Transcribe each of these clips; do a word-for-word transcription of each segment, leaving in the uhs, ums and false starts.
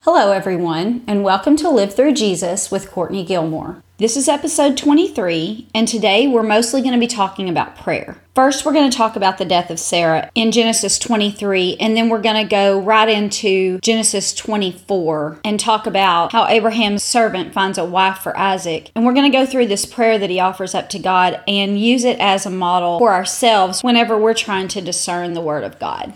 Hello everyone, and welcome to Live Through Jesus with Courtney Gilmore. This is episode twenty-three, and today we're mostly going to be talking about prayer. First, we're going to talk about the death of Sarah in Genesis twenty-three, and then we're going to go right into Genesis twenty-four and talk about how Abraham's servant finds a wife for Isaac. And we're going to go through this prayer that he offers up to God and use it as a model for ourselves whenever we're trying to discern the Word of God.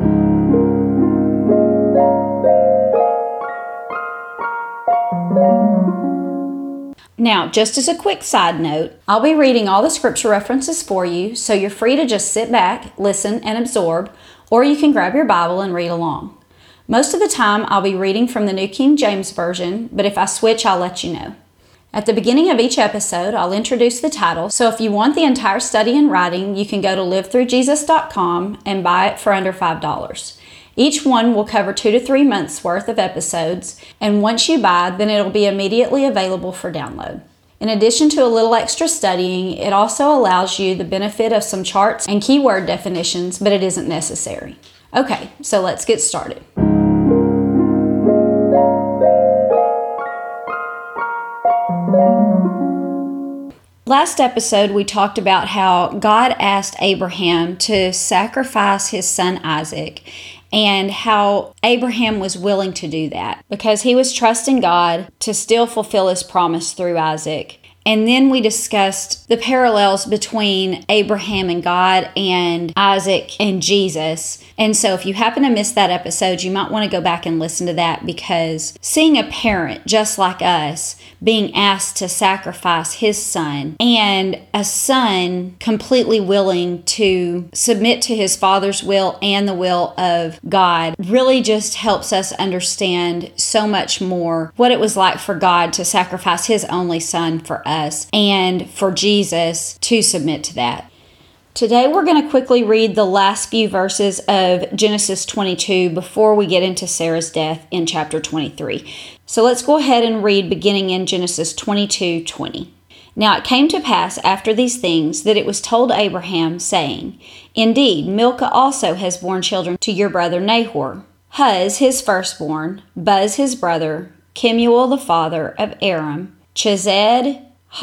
Now, just as a quick side note, I'll be reading all the scripture references for you, so you're free to just sit back, listen, and absorb, or you can grab your Bible and read along. Most of the time, I'll be reading from the New King James Version, but if I switch, I'll let you know. At the beginning of each episode, I'll introduce the title, so if you want the entire study in writing, you can go to live through jesus dot com and buy it for under five dollars. Each one will cover two to three months worth of episodes, and once you buy, then it'll be immediately available for download. In addition to a little extra studying, it also allows you the benefit of some charts and keyword definitions, but it isn't necessary. Okay, so let's get started. Last episode, we talked about how God asked Abraham to sacrifice his son Isaac, and how Abraham was willing to do that because he was trusting God to still fulfill his promise through Isaac. And then we discussed the parallels between Abraham and God and Isaac and Jesus. And so if you happen to miss that episode, you might want to go back and listen to that, because seeing a parent just like us being asked to sacrifice his son, and a son completely willing to submit to his father's will and the will of God, really just helps us understand so much more what it was like for God to sacrifice his only son for us. Us and for Jesus to submit to that. Today we're going to quickly read the last few verses of Genesis twenty-two before we get into Sarah's death in chapter twenty-three. So let's go ahead and read beginning in Genesis twenty-two twenty. Now it came to pass after these things that it was told Abraham, saying, Indeed, Milcah also has borne children to your brother Nahor. Huz his firstborn, Buz his brother, Kemuel the father of Aram, Chesed,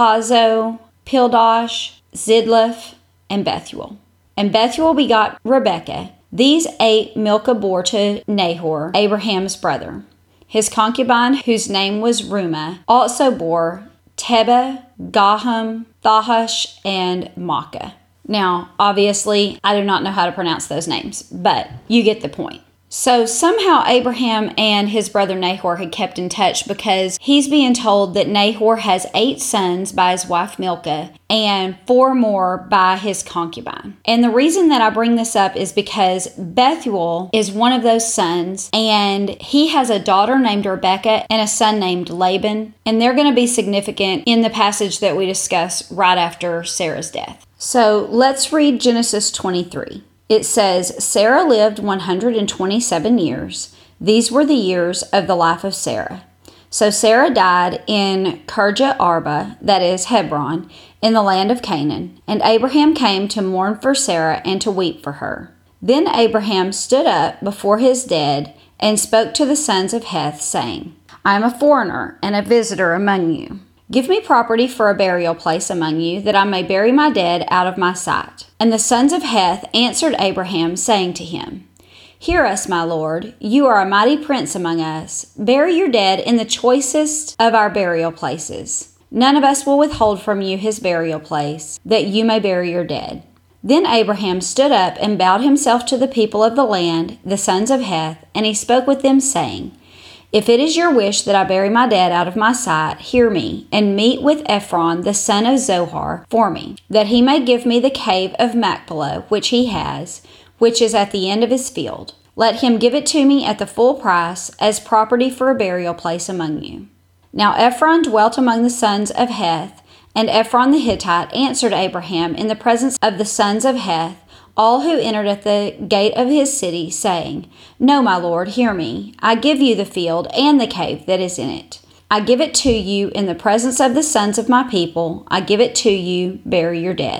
Hazo, Pildash, Zidlaph, and Bethuel. And Bethuel begot Rebekah. These eight Milcah bore to Nahor, Abraham's brother. His concubine, whose name was Reumah, also bore Tebah, Gaham, Thahash, and Maacah. Now, obviously, I do not know how to pronounce those names, but you get the point. So somehow Abraham and his brother Nahor had kept in touch, because he's being told that Nahor has eight sons by his wife Milcah and four more by his concubine. And the reason that I bring this up is because Bethuel is one of those sons, and he has a daughter named Rebekah and a son named Laban, and they're going to be significant in the passage that we discuss right after Sarah's death. So let's read Genesis twenty-three. It says, Sarah lived one hundred twenty-seven years. These were the years of the life of Sarah. So Sarah died in Kirjath Arba, that is Hebron, in the land of Canaan. And Abraham came to mourn for Sarah and to weep for her. Then Abraham stood up before his dead and spoke to the sons of Heth, saying, I am a foreigner and a visitor among you. Give me property for a burial place among you, that I may bury my dead out of my sight. And the sons of Heth answered Abraham, saying to him, Hear us, my lord, you are a mighty prince among us. Bury your dead in the choicest of our burial places. None of us will withhold from you his burial place, that you may bury your dead. Then Abraham stood up and bowed himself to the people of the land, the sons of Heth, and he spoke with them, saying, If it is your wish that I bury my dead out of my sight, hear me, and meet with Ephron the son of Zohar for me, that he may give me the cave of Machpelah, which he has, which is at the end of his field. Let him give it to me at the full price, as property for a burial place among you. Now Ephron dwelt among the sons of Heth, and Ephron the Hittite answered Abraham in the presence of the sons of Heth, all who entered at the gate of his city, saying, No, my lord, hear me. I give you the field and the cave that is in it. I give it to you in the presence of the sons of my people. I give it to you, bury your dead.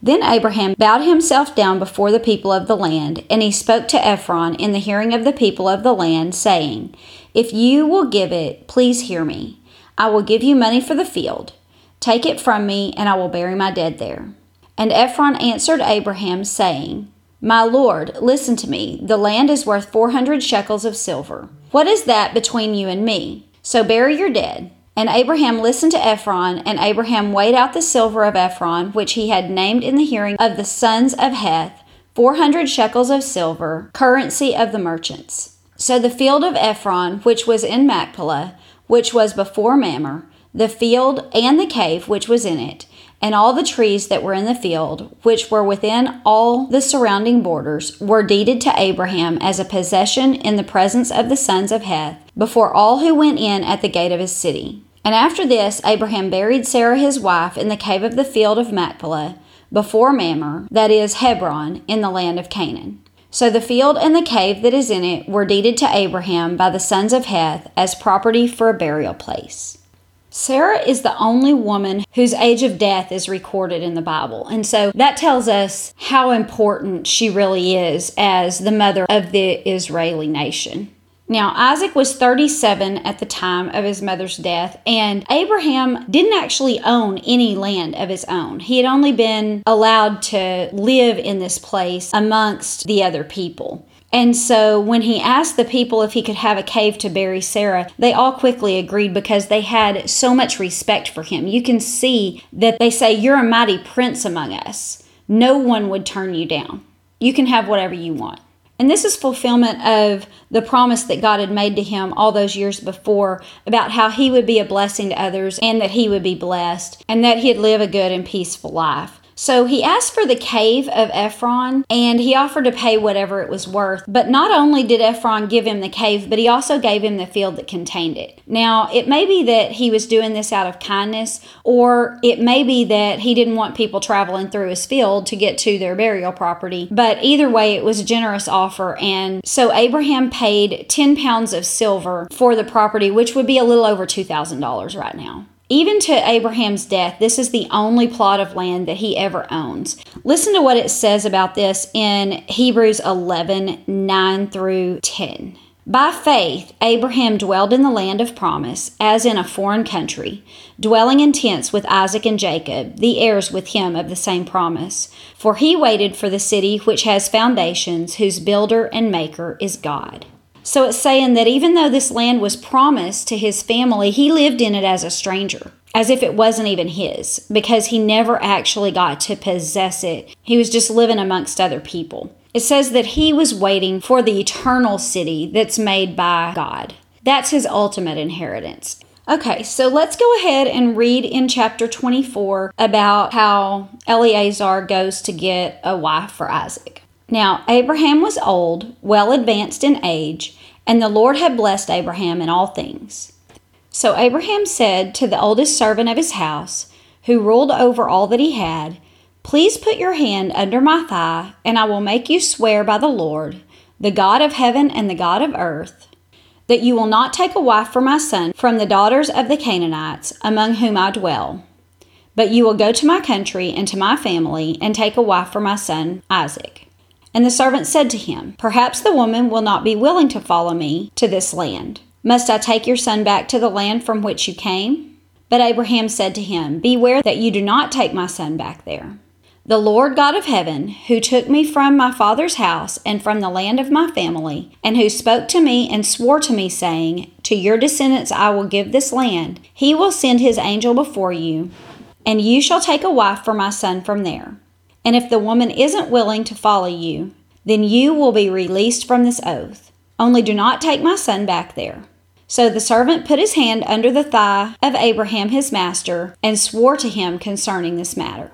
Then Abraham bowed himself down before the people of the land, and he spoke to Ephron in the hearing of the people of the land, saying, If you will give it, please hear me. I will give you money for the field. Take it from me, and I will bury my dead there. And Ephron answered Abraham, saying, My Lord, listen to me. The land is worth four hundred shekels of silver. What is that between you and me? So bury your dead. And Abraham listened to Ephron, and Abraham weighed out the silver of Ephron, which he had named in the hearing of the sons of Heth, four hundred shekels of silver, currency of the merchants. So the field of Ephron, which was in Machpelah, which was before Mamre, the field and the cave which was in it, and all the trees that were in the field, which were within all the surrounding borders, were deeded to Abraham as a possession in the presence of the sons of Heth, before all who went in at the gate of his city. And after this, Abraham buried Sarah his wife in the cave of the field of Machpelah, before Mamre, that is Hebron, in the land of Canaan. So the field and the cave that is in it were deeded to Abraham by the sons of Heth as property for a burial place. Sarah is the only woman whose age of death is recorded in the Bible. And so that tells us how important she really is as the mother of the Israeli nation. Now, Isaac was thirty-seven at the time of his mother's death, and Abraham didn't actually own any land of his own. He had only been allowed to live in this place amongst the other people. And so when he asked the people if he could have a cave to bury Sarah, they all quickly agreed because they had so much respect for him. You can see that they say, You're a mighty prince among us. No one would turn you down. You can have whatever you want. And this is fulfillment of the promise that God had made to him all those years before about how he would be a blessing to others and that he would be blessed and that he'd live a good and peaceful life. So he asked for the cave of Ephron, and he offered to pay whatever it was worth. But not only did Ephron give him the cave, but he also gave him the field that contained it. Now, it may be that he was doing this out of kindness, or it may be that he didn't want people traveling through his field to get to their burial property. But either way, it was a generous offer, and so Abraham paid ten pounds of silver for the property, which would be a little over two thousand dollars right now. Even to Abraham's death, this is the only plot of land that he ever owns. Listen to what it says about this in Hebrews eleven, nine through ten. By faith, Abraham dwelled in the land of promise, as in a foreign country, dwelling in tents with Isaac and Jacob, the heirs with him of the same promise. For he waited for the city which has foundations, whose builder and maker is God. So it's saying that even though this land was promised to his family, he lived in it as a stranger, as if it wasn't even his, because he never actually got to possess it. He was just living amongst other people. It says that he was waiting for the eternal city that's made by God. That's his ultimate inheritance. Okay, so let's go ahead and read in chapter twenty-four about how Eliezer goes to get a wife for Isaac. Now, Abraham was old, well advanced in age, and the Lord had blessed Abraham in all things. So Abraham said to the oldest servant of his house, who ruled over all that he had, Please put your hand under my thigh, and I will make you swear by the Lord, the God of heaven and the God of earth, that you will not take a wife for my son from the daughters of the Canaanites, among whom I dwell, but you will go to my country and to my family, and take a wife for my son Isaac. And the servant said to him, Perhaps the woman will not be willing to follow me to this land. Must I take your son back to the land from which you came? But Abraham said to him, Beware that you do not take my son back there. The Lord God of heaven, who took me from my father's house and from the land of my family, and who spoke to me and swore to me, saying, To your descendants I will give this land, he will send his angel before you, and you shall take a wife for my son from there. And if the woman isn't willing to follow you, then you will be released from this oath. Only do not take my son back there. So the servant put his hand under the thigh of Abraham his master and swore to him concerning this matter.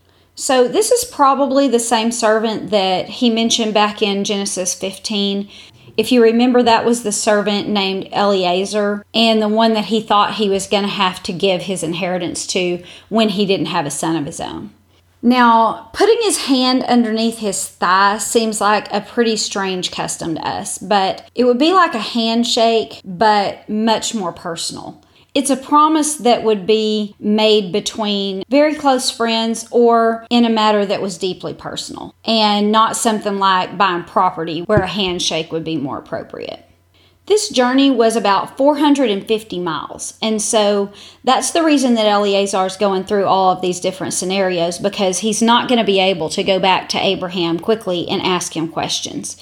So this is probably the same servant that he mentioned back in Genesis fifteen. If you remember, that was the servant named Eliezer, and the one that he thought he was going to have to give his inheritance to when he didn't have a son of his own. Now, putting his hand underneath his thigh seems like a pretty strange custom to us, but it would be like a handshake, but much more personal. It's a promise that would be made between very close friends or in a matter that was deeply personal, and not something like buying property where a handshake would be more appropriate. This journey was about four hundred fifty miles, and so that's the reason that Eliezer is going through all of these different scenarios, because he's not going to be able to go back to Abraham quickly and ask him questions.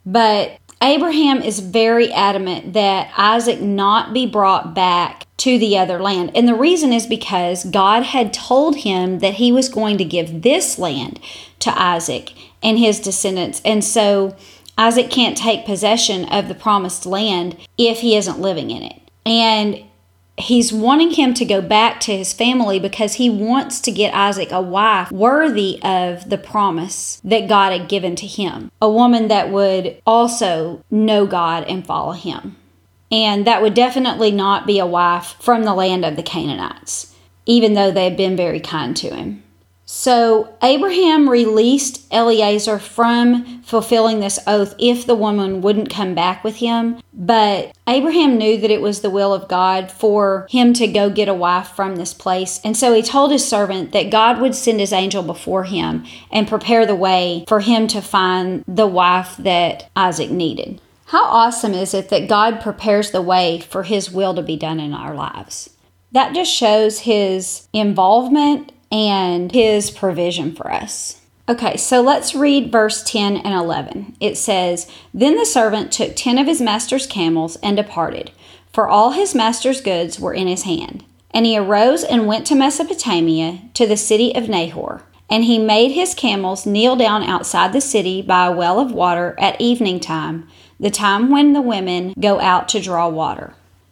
But Abraham is very adamant that Isaac not be brought back to the other land. And the reason is because God had told him that he was going to give this land to Isaac and his descendants. And so Isaac can't take possession of the promised land if he isn't living in it. And he's wanting him to go back to his family because he wants to get Isaac a wife worthy of the promise that God had given to him. A woman that would also know God and follow him. And that would definitely not be a wife from the land of the Canaanites, even though they had been very kind to him. So Abraham released Eliezer from fulfilling this oath if the woman wouldn't come back with him. But Abraham knew that it was the will of God for him to go get a wife from this place. And so he told his servant that God would send his angel before him and prepare the way for him to find the wife that Isaac needed. How awesome is it that God prepares the way for his will to be done in our lives? That just shows his involvement and his provision for us. Okay, so let's read verse ten and eleven. It says, "Then the servant took ten of his master's camels and departed, for all his master's goods were in his hand. And he arose and went to Mesopotamia, to the city of Nahor. And he made his camels kneel down outside the city by a well of water at evening time, the time when the women go out to draw water.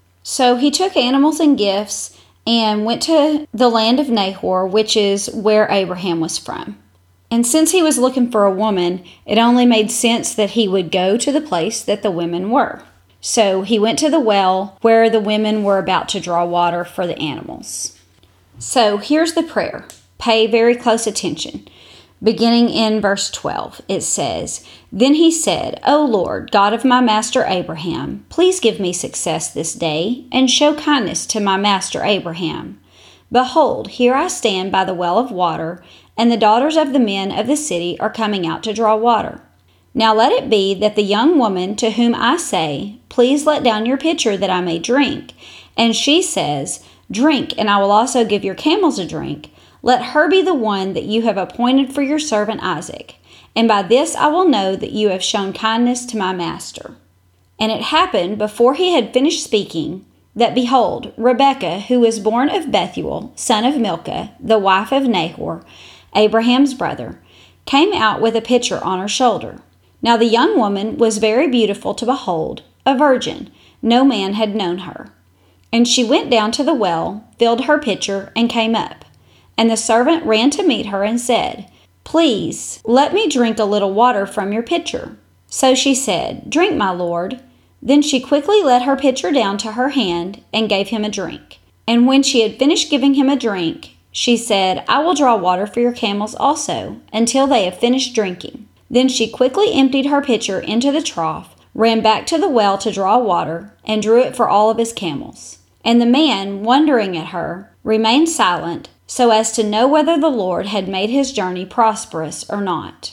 So he took animals and gifts and went to the land of Nahor, which is where Abraham was from. And since he was looking for a woman, it only made sense that he would go to the place that the women were. So he went to the well where the women were about to draw water for the animals." So here's the prayer. Pay very close attention. Beginning in verse twelve, it says, "Then he said, O Lord, God of my master Abraham, please give me success this day, and show kindness to my master Abraham. Behold, here I stand by the well of water, and the daughters of the men of the city are coming out to draw water. Now let it be that the young woman to whom I say, Please let down your pitcher that I may drink, and she says, Drink, and I will also give your camels a drink, let her be the one that you have appointed for your servant Isaac. And by this I will know that you have shown kindness to my master." And it happened, before he had finished speaking, that behold, Rebekah, who was born of Bethuel, son of Milcah, the wife of Nahor, Abraham's brother, came out with a pitcher on her shoulder. Now the young woman was very beautiful to behold, a virgin. No man had known her. And she went down to the well, filled her pitcher, and came up. And the servant ran to meet her and said, Please, let me drink a little water from your pitcher. So she said, Drink, my lord. Then she quickly let her pitcher down to her hand and gave him a drink. And when she had finished giving him a drink, she said, I will draw water for your camels also, until they have finished drinking. Then she quickly emptied her pitcher into the trough, ran back to the well to draw water, and drew it for all of his camels. And the man, wondering at her, remained silent, so as to know whether the Lord had made his journey prosperous or not.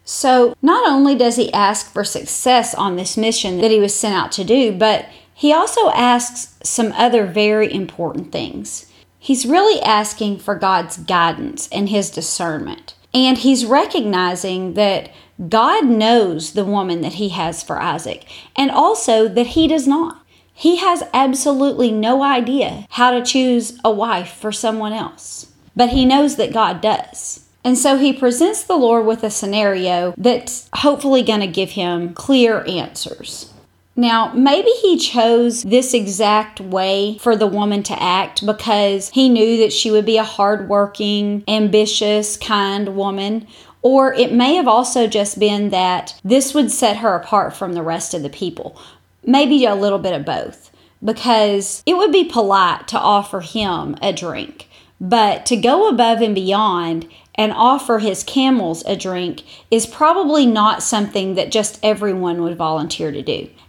So not only does he ask for success on this mission that he was sent out to do, but he also asks some other very important things. He's really asking for God's guidance and his discernment. And he's recognizing that God knows the woman that he has for Isaac, and also that he does not. He has absolutely no idea how to choose a wife for someone else, but he knows that God does. And so he presents the Lord with a scenario that's hopefully going to give him clear answers. Now, maybe he chose this exact way for the woman to act because he knew that she would be a hardworking, ambitious, kind woman. Or it may have also just been that this would set her apart from the rest of the people. Maybe a little bit of both, because it would be polite to offer him a drink, but to go above and beyond and offer his camels a drink is probably not something that just everyone would volunteer to do.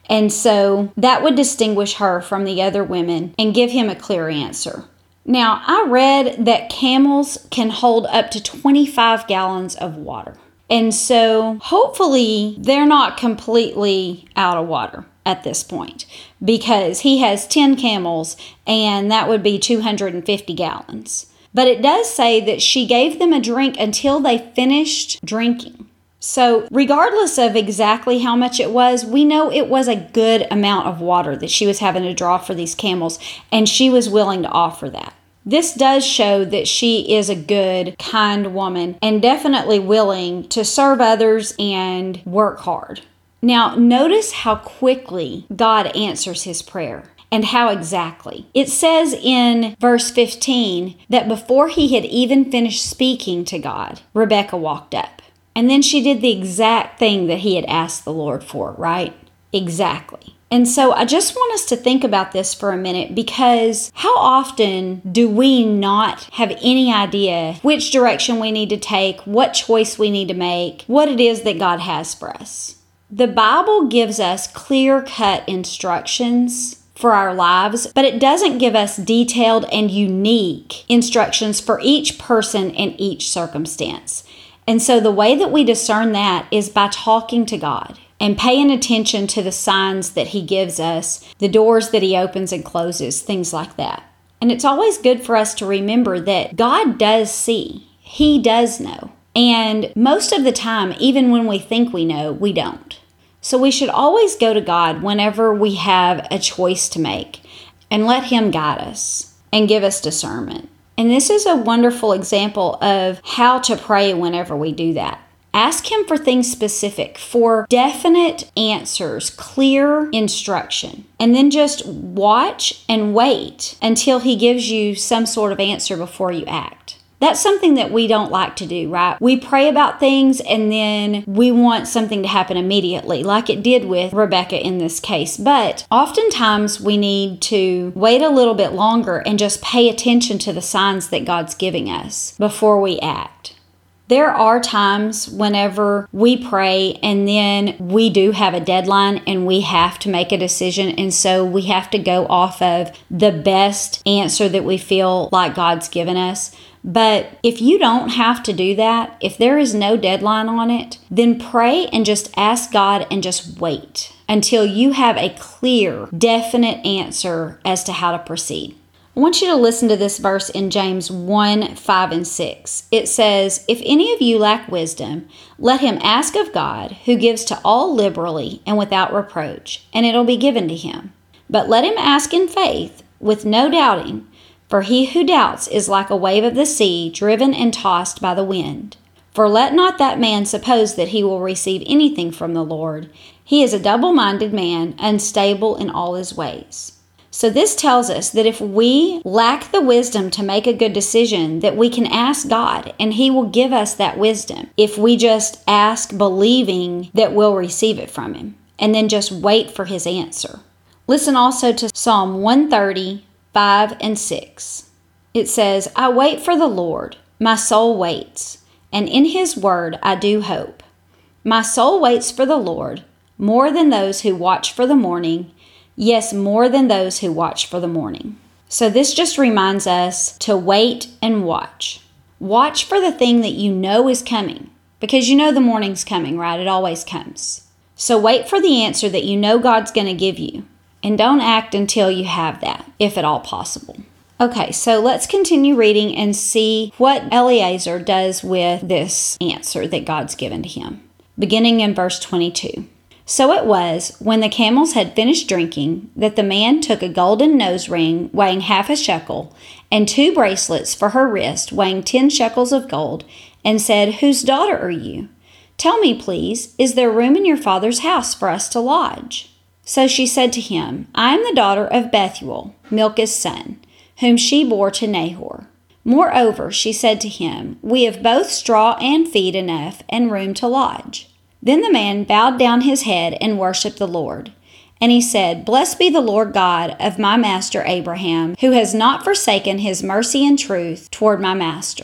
And so that would distinguish her from the other women and give him a clear answer. Now, I read that camels can hold up to twenty-five gallons of water. And so hopefully they're not completely out of water at this point, because he has ten camels and that would be two hundred fifty gallons. But it does say that she gave them a drink until they finished drinking. So regardless of exactly how much it was, we know it was a good amount of water that she was having to draw for these camels, and she was willing to offer that. This does show that she is a good, kind woman and definitely willing to serve others and work hard. Now, notice how quickly God answers his prayer and how exactly. It says in verse fifteen that before he had even finished speaking to God, Rebekah walked up. And then she did the exact thing that he had asked the Lord for, right? Exactly. And so I just want us to think about this for a minute, because how often do we not have any idea which direction we need to take, what choice we need to make, what it is that God has for us? The Bible gives us clear-cut instructions for our lives, but it doesn't give us detailed and unique instructions for each person and each circumstance. And so the way that we discern that is by talking to God and paying attention to the signs that he gives us, the doors that he opens and closes, things like that. And it's always good for us to remember that God does see. He does know. And most of the time, even when we think we know, we don't. So we should always go to God whenever we have a choice to make and let him guide us and give us discernment. And this is a wonderful example of how to pray whenever we do that. Ask him for things specific, for definite answers, clear instruction, and then just watch and wait until he gives you some sort of answer before you act. That's something that we don't like to do, right? We pray about things and then we want something to happen immediately, like it did with Rebekah in this case. But oftentimes we need to wait a little bit longer and just pay attention to the signs that God's giving us before we act. There are times whenever we pray and then we do have a deadline and we have to make a decision, and so we have to go off of the best answer that we feel like God's given us. But if you don't have to do that, if there is no deadline on it, then pray and just ask God and just wait until you have a clear, definite answer as to how to proceed. I want you to listen to this verse in James one, five, and six. It says, "If any of you lack wisdom, let him ask of God, who gives to all liberally and without reproach, and it'll be given to him. But let him ask in faith, with no doubting, for he who doubts is like a wave of the sea, driven and tossed by the wind. For let not that man suppose that he will receive anything from the Lord. He is a double-minded man, unstable in all his ways." So this tells us that if we lack the wisdom to make a good decision, that we can ask God and he will give us that wisdom if we just ask believing that we'll receive it from him, and then just wait for his answer. Listen also to Psalm one thirty, five and six. It says, "I wait for the Lord, my soul waits, and in his word I do hope. My soul waits for the Lord, more than those who watch for the morning, yes, more than those who watch for the morning." So this just reminds us to wait and watch. Watch for the thing that you know is coming, because you know the morning's coming, right? It always comes. So wait for the answer that you know God's going to give you, and don't act until you have that, if at all possible. Okay, so let's continue reading and see what Eliezer does with this answer that God's given to him. Beginning in verse twenty-two. "So it was, when the camels had finished drinking, that the man took a golden nose ring weighing half a shekel, and two bracelets for her wrist weighing ten shekels of gold, and said, 'Whose daughter are you? Tell me, please, is there room in your father's house for us to lodge?' So she said to him, 'I am the daughter of Bethuel, Milcah's son, whom she bore to Nahor.' Moreover, she said to him, 'We have both straw and feed enough, and room to lodge.' Then the man bowed down his head and worshipped the Lord. And he said, 'Blessed be the Lord God of my master Abraham, who has not forsaken his mercy and truth toward my master.'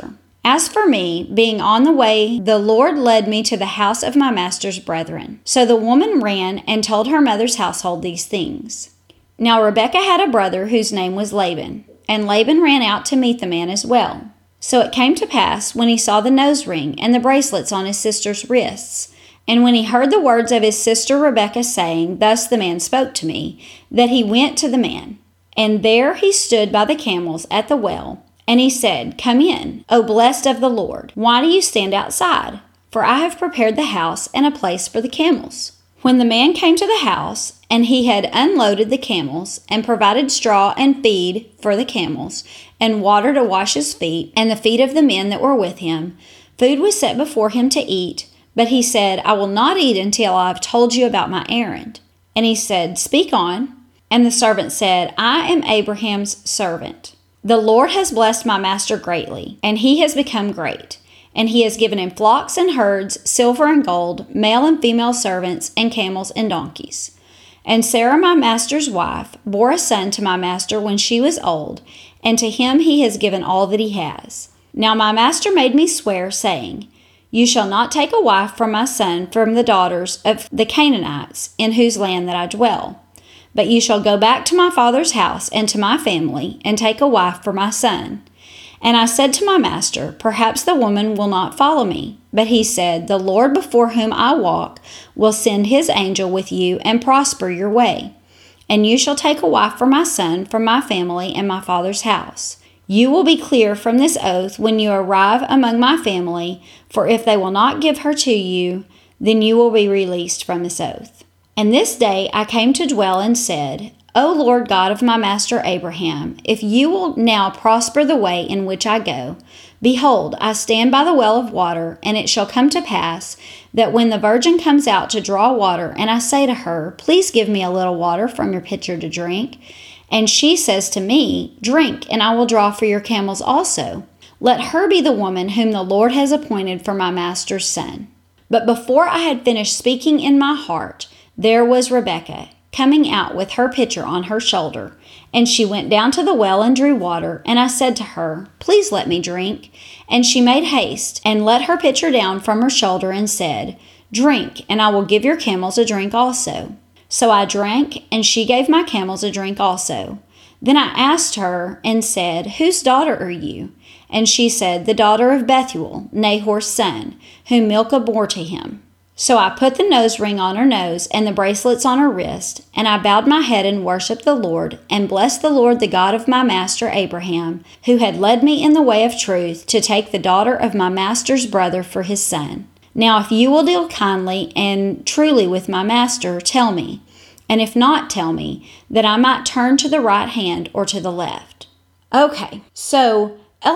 As for me, being on the way, the Lord led me to the house of my master's brethren. So the woman ran and told her mother's household these things. Now Rebekah had a brother whose name was Laban, and Laban ran out to meet the man as well. So it came to pass, when he saw the nose ring and the bracelets on his sister's wrists, and when he heard the words of his sister Rebekah saying, Thus the man spoke to me, that he went to the man. And there he stood by the camels at the well, and he said, Come in, O blessed of the Lord. Why do you stand outside? For I have prepared the house and a place for the camels. When the man came to the house, and he had unloaded the camels, and provided straw and feed for the camels, and water to wash his feet, and the feet of the men that were with him, food was set before him to eat. But he said, I will not eat until I have told you about my errand. And he said, Speak on. And the servant said, I am Abraham's servant. The Lord has blessed my master greatly, and he has become great. And he has given him flocks and herds, silver and gold, male and female servants, and camels and donkeys. And Sarah, my master's wife, bore a son to my master when she was old, and to him he has given all that he has. Now my master made me swear, saying, You shall not take a wife for my son from the daughters of the Canaanites, in whose land that I dwell. But you shall go back to my father's house and to my family, and take a wife for my son. And I said to my master, Perhaps the woman will not follow me. But he said, The Lord before whom I walk will send his angel with you and prosper your way. And you shall take a wife for my son from my family and my father's house. You will be clear from this oath when you arrive among my family, for if they will not give her to you, then you will be released from this oath. And this day I came to dwell and said, O Lord God of my master Abraham, if you will now prosper the way in which I go, behold, I stand by the well of water, and it shall come to pass that when the virgin comes out to draw water, and I say to her, Please give me a little water from your pitcher to drink, and she says to me, Drink, and I will draw for your camels also. Let her be the woman whom the Lord has appointed for my master's son. But before I had finished speaking in my heart, there was Rebekah, coming out with her pitcher on her shoulder, and she went down to the well and drew water, and I said to her, Please let me drink. And she made haste, and let her pitcher down from her shoulder, and said, Drink, and I will give your camels a drink also. So I drank, and she gave my camels a drink also. Then I asked her, and said, Whose daughter are you? And she said, The daughter of Bethuel, Nahor's son, whom Milcah bore to him. So I put the nose ring on her nose and the bracelets on her wrist, and I bowed my head and worshipped the Lord, and blessed the Lord, the God of my master Abraham, who had led me in the way of truth to take the daughter of my master's brother for his son. Now if you will deal kindly and truly with my master, tell me, and if not, tell me, that I might turn to the right hand or to the left. Okay, so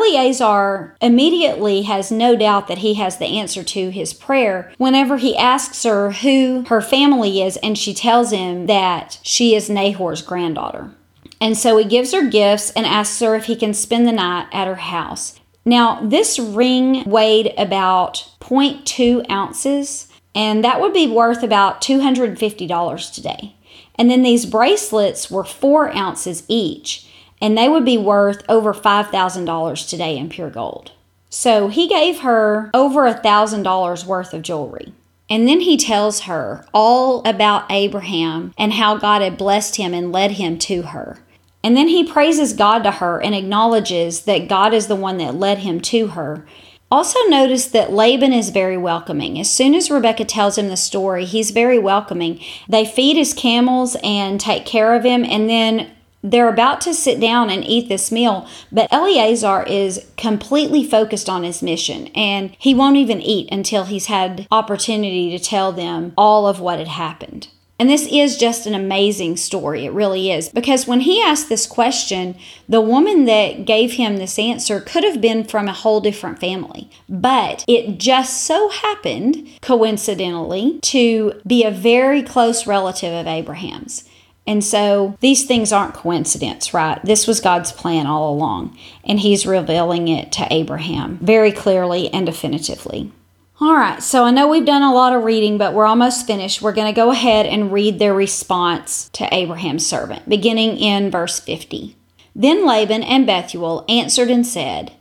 Eleazar immediately has no doubt that he has the answer to his prayer whenever he asks her who her family is, and she tells him that she is Nahor's granddaughter. And so he gives her gifts and asks her if he can spend the night at her house. Now, this ring weighed about zero point two ounces, and that would be worth about two hundred fifty dollars today. And then these bracelets were four ounces each, and they would be worth over five thousand dollars today in pure gold. So he gave her over one thousand dollars worth of jewelry. And then he tells her all about Abraham and how God had blessed him and led him to her. And then he praises God to her and acknowledges that God is the one that led him to her. Also notice that Laban is very welcoming. As soon as Rebekah tells him the story, he's very welcoming. They feed his camels and take care of him, and then they're about to sit down and eat this meal, but Eleazar is completely focused on his mission, and he won't even eat until he's had opportunity to tell them all of what had happened. And this is just an amazing story. It really is. Because when he asked this question, the woman that gave him this answer could have been from a whole different family. But it just so happened, coincidentally, to be a very close relative of Abraham's. And so these things aren't coincidence, right? This was God's plan all along, and he's revealing it to Abraham very clearly and definitively. All right, so I know we've done a lot of reading, but we're almost finished. We're going to go ahead and read their response to Abraham's servant, beginning in verse fifty. Then Laban and Bethuel answered and said,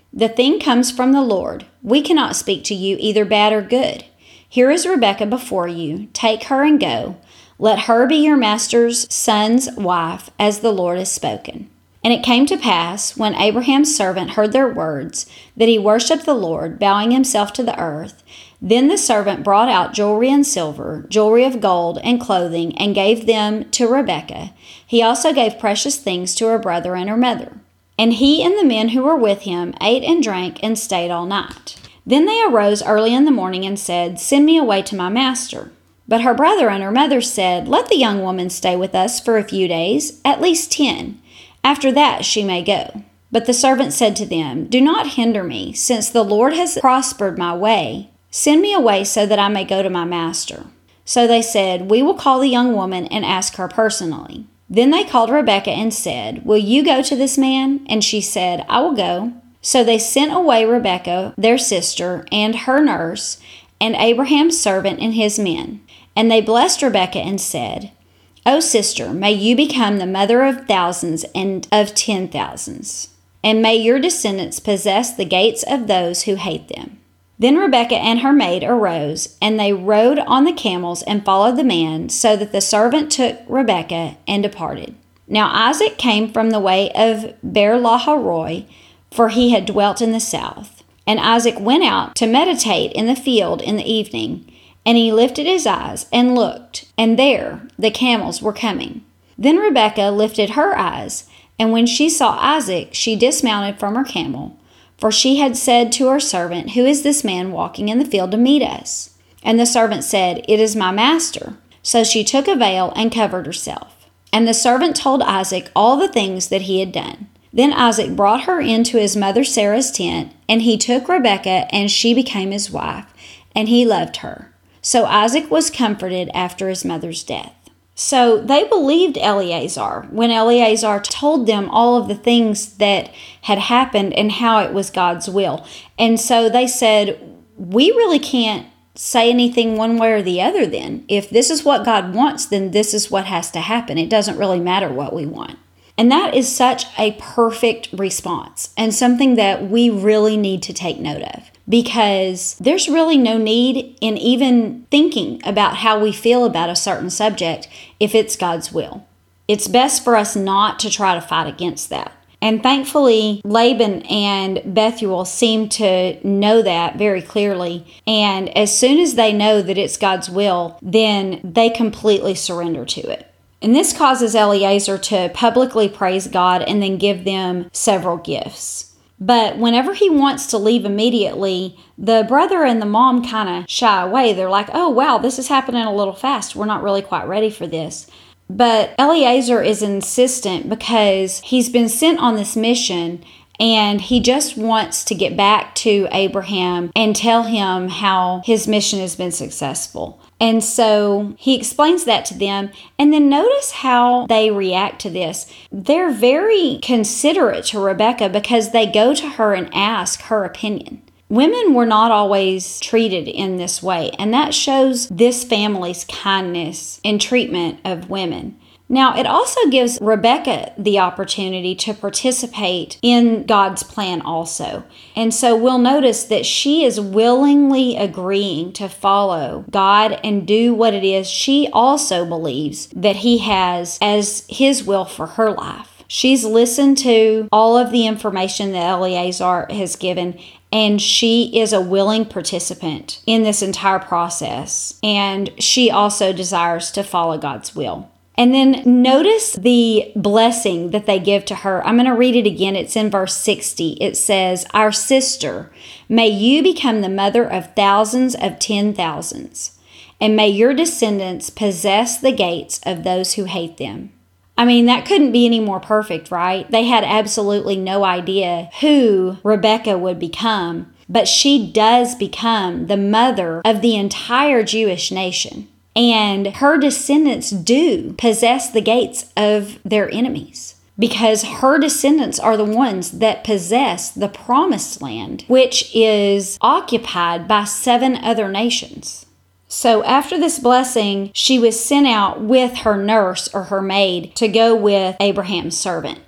The thing comes from the Lord. We cannot speak to you either bad or good. Here is Rebekah before you. Take her and go. Let her be your master's son's wife, as the Lord has spoken." And it came to pass, when Abraham's servant heard their words, that he worshipped the Lord, bowing himself to the earth. Then the servant brought out jewelry and silver, jewelry of gold and clothing, and gave them to Rebekah. He also gave precious things to her brother and her mother. And he and the men who were with him ate and drank and stayed all night. Then they arose early in the morning and said, "Send me away to my master." But her brother and her mother said, "Let the young woman stay with us for a few days, at least ten. After that she may go." But the servant said to them, "Do not hinder me, since the Lord has prospered my way. Send me away so that I may go to my master." So they said, "We will call the young woman and ask her personally." Then they called Rebekah and said, "Will you go to this man?" And she said, "I will go." So they sent away Rebekah, their sister, and her nurse, and Abraham's servant and his men. And they blessed Rebekah and said, "O sister, may you become the mother of thousands and of ten thousands, and may your descendants possess the gates of those who hate them." Then Rebekah and her maid arose, and they rode on the camels and followed the man, so that the servant took Rebekah and departed. Now Isaac came from the way of Beer-lahai-roi, for he had dwelt in the south. And Isaac went out to meditate in the field in the evening, and he lifted his eyes and looked, and there the camels were coming. Then Rebekah lifted her eyes, and when she saw Isaac, she dismounted from her camel. For she had said to her servant, "Who is this man walking in the field to meet us?" And the servant said, "It is my master." So she took a veil and covered herself. And the servant told Isaac all the things that he had done. Then Isaac brought her into his mother Sarah's tent, and he took Rebekah, and she became his wife, and he loved her. So Isaac was comforted after his mother's death. So they believed Eleazar when Eleazar told them all of the things that had happened and how it was God's will. And so they said, "We really can't say anything one way or the other then. If this is what God wants, then this is what has to happen. It doesn't really matter what we want." And that is such a perfect response, and something that we really need to take note of, because there's really no need in even thinking about how we feel about a certain subject if it's God's will. It's best for us not to try to fight against that. And thankfully, Laban and Bethuel seem to know that very clearly. And as soon as they know that it's God's will, then they completely surrender to it. And this causes Eleazar to publicly praise God and then give them several gifts. But whenever he wants to leave immediately, the brother and the mom kind of shy away. They're like, "Oh, wow, this is happening a little fast. We're not really quite ready for this." But Eleazar is insistent because he's been sent on this mission, and he just wants to get back to Abraham and tell him how his mission has been successful. And so he explains that to them. And then notice how they react to this. They're very considerate to Rebekah because they go to her and ask her opinion. Women were not always treated in this way, and that shows this family's kindness and treatment of women. Now, it also gives Rebekah the opportunity to participate in God's plan also. And so we'll notice that she is willingly agreeing to follow God and do what it is she also believes that He has as His will for her life. She's listened to all of the information that Eleazar has given, and she is a willing participant in this entire process. And she also desires to follow God's will. And then notice the blessing that they give to her. I'm going to read it again. It's in verse sixty. It says, "Our sister, may you become the mother of thousands of ten thousands, and may your descendants possess the gates of those who hate them." I mean, that couldn't be any more perfect, right? They had absolutely no idea who Rebekah would become, but she does become the mother of the entire Jewish nation. And her descendants do possess the gates of their enemies, because her descendants are the ones that possess the promised land, which is occupied by seven other nations. So after this blessing, she was sent out with her nurse or her maid to go with Abraham's servant.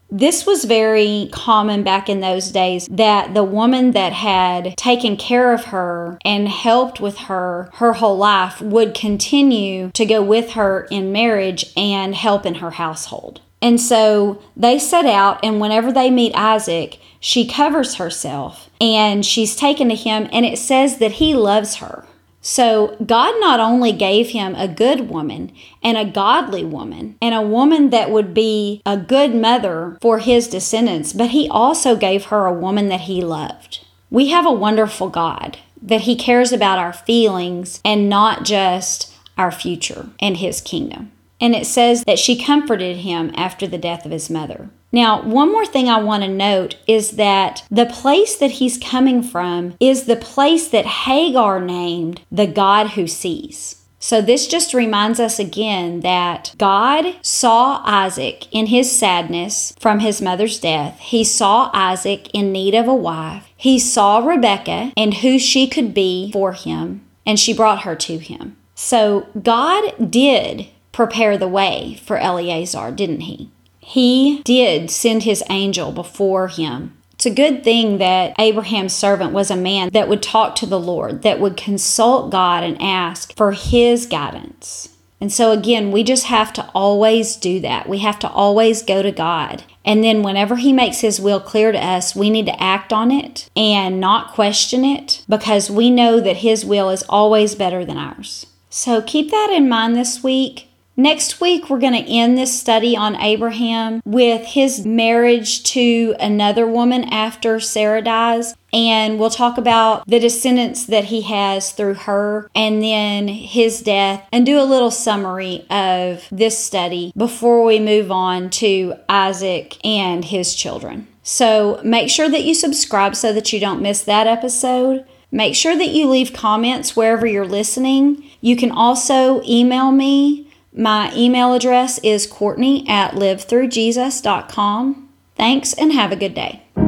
This was very common back in those days, that the woman that had taken care of her and helped with her her whole life would continue to go with her in marriage and help in her household. And so they set out, and whenever they meet Isaac, she covers herself and she's taken to him, and it says that he loves her. So God not only gave him a good woman and a godly woman and a woman that would be a good mother for his descendants, but he also gave her a woman that he loved. We have a wonderful God, that he cares about our feelings and not just our future and his kingdom. And it says that she comforted him after the death of his mother. Now, one more thing I want to note is that the place that he's coming from is the place that Hagar named the God who sees. So this just reminds us again that God saw Isaac in his sadness from his mother's death. He saw Isaac in need of a wife. He saw Rebekah and who she could be for him, and she brought her to him. So God did prepare the way for Eleazar, didn't he? He did send his angel before him. It's a good thing that Abraham's servant was a man that would talk to the Lord, that would consult God and ask for his guidance. And so again, we just have to always do that. We have to always go to God. And then whenever he makes his will clear to us, we need to act on it and not question it, because we know that his will is always better than ours. So keep that in mind this week. Next week, we're going to end this study on Abraham with his marriage to another woman after Sarah dies. And we'll talk about the descendants that he has through her, and then his death, and do a little summary of this study before we move on to Isaac and his children. So make sure that you subscribe so that you don't miss that episode. Make sure that you leave comments wherever you're listening. You can also email me. My email address is Courtney at live through jesus dot com. Thanks, and have a good day.